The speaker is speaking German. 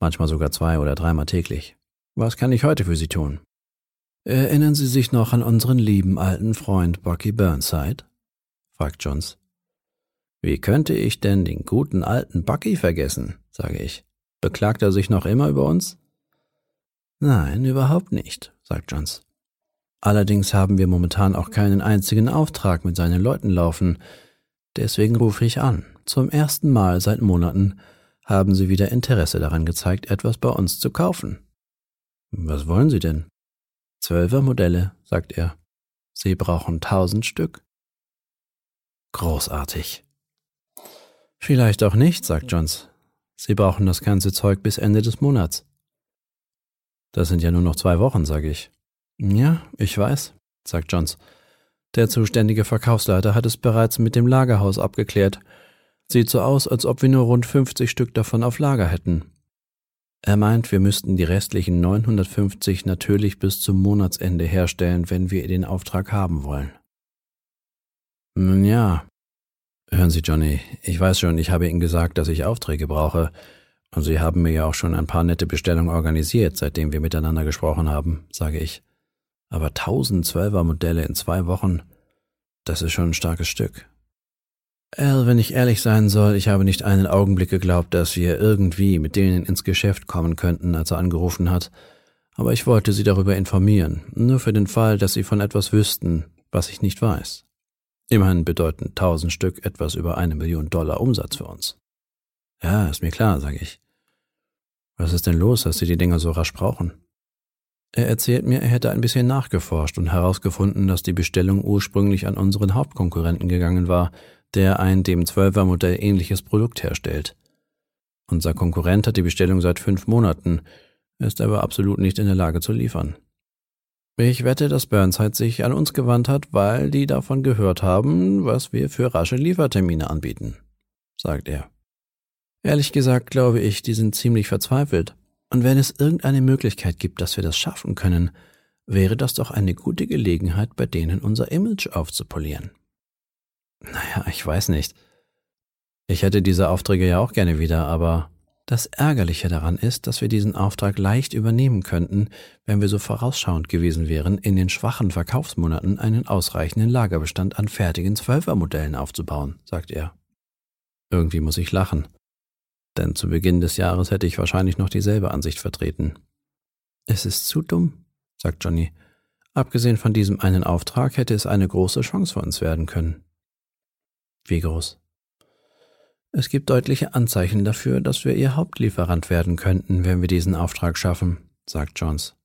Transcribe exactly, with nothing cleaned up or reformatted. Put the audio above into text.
Manchmal sogar zwei- oder dreimal täglich. Was kann ich heute für Sie tun?« »Erinnern Sie sich noch an unseren lieben alten Freund Bucky Burnside?« fragt Johns. »Wie könnte ich denn den guten alten Bucky vergessen?«, sage ich. »Beklagt er sich noch immer über uns?« »Nein, überhaupt nicht«, sagt Johns. »Allerdings haben wir momentan auch keinen einzigen Auftrag mit seinen Leuten laufen. Deswegen rufe ich an. Zum ersten Mal seit Monaten haben Sie wieder Interesse daran gezeigt, etwas bei uns zu kaufen.« »Was wollen Sie denn?« »Zwölfer Modelle«, sagt er. »Sie brauchen tausend Stück.« »Großartig.« »Vielleicht auch nicht«, sagt Johns. »Sie brauchen das ganze Zeug bis Ende des Monats.« »Das sind ja nur noch zwei Wochen«, sage ich. »Ja, ich weiß«, sagt Johns. »Der zuständige Verkaufsleiter hat es bereits mit dem Lagerhaus abgeklärt. Sieht so aus, als ob wir nur rund fünfzig Stück davon auf Lager hätten. Er meint, wir müssten die restlichen neunhundertfünfzig natürlich bis zum Monatsende herstellen, wenn wir den Auftrag haben wollen.« »Nun ja, hören Sie, Johnny, ich weiß schon, ich habe Ihnen gesagt, dass ich Aufträge brauche, und Sie haben mir ja auch schon ein paar nette Bestellungen organisiert, seitdem wir miteinander gesprochen haben«, sage ich. »Aber tausend Zwölfer-Modelle in zwei Wochen, das ist schon ein starkes Stück.« »Al, wenn ich ehrlich sein soll, ich habe nicht einen Augenblick geglaubt, dass wir irgendwie mit denen ins Geschäft kommen könnten, als er angerufen hat. Aber ich wollte Sie darüber informieren, nur für den Fall, dass Sie von etwas wüssten, was ich nicht weiß. Immerhin bedeuten tausend Stück etwas über eine Million Dollar Umsatz für uns.« »Ja, ist mir klar«, sage ich. »Was ist denn los, dass Sie die Dinger so rasch brauchen?« Er erzählt mir, er hätte ein bisschen nachgeforscht und herausgefunden, dass die Bestellung ursprünglich an unseren Hauptkonkurrenten gegangen war, der ein dem Zwölfer-Modell ähnliches Produkt herstellt. Unser Konkurrent hat die Bestellung seit fünf Monaten, ist aber absolut nicht in der Lage zu liefern. Ich wette, dass Burnside sich an uns gewandt hat, weil die davon gehört haben, was wir für rasche Liefertermine anbieten«, sagt er. »Ehrlich gesagt glaube ich, die sind ziemlich verzweifelt. Und wenn es irgendeine Möglichkeit gibt, dass wir das schaffen können, wäre das doch eine gute Gelegenheit, bei denen unser Image aufzupolieren.« »Naja, ich weiß nicht. Ich hätte diese Aufträge ja auch gerne wieder, aber das Ärgerliche daran ist, dass wir diesen Auftrag leicht übernehmen könnten, wenn wir so vorausschauend gewesen wären, in den schwachen Verkaufsmonaten einen ausreichenden Lagerbestand an fertigen Zwölfer-Modellen aufzubauen«, sagt er. Irgendwie muss ich lachen, denn zu Beginn des Jahres hätte ich wahrscheinlich noch dieselbe Ansicht vertreten. »Es ist zu dumm«, sagt Johnny. »Abgesehen von diesem einen Auftrag hätte es eine große Chance für uns werden können.« »Wie groß?« »Es gibt deutliche Anzeichen dafür, dass wir ihr Hauptlieferant werden könnten, wenn wir diesen Auftrag schaffen«, sagt Johns.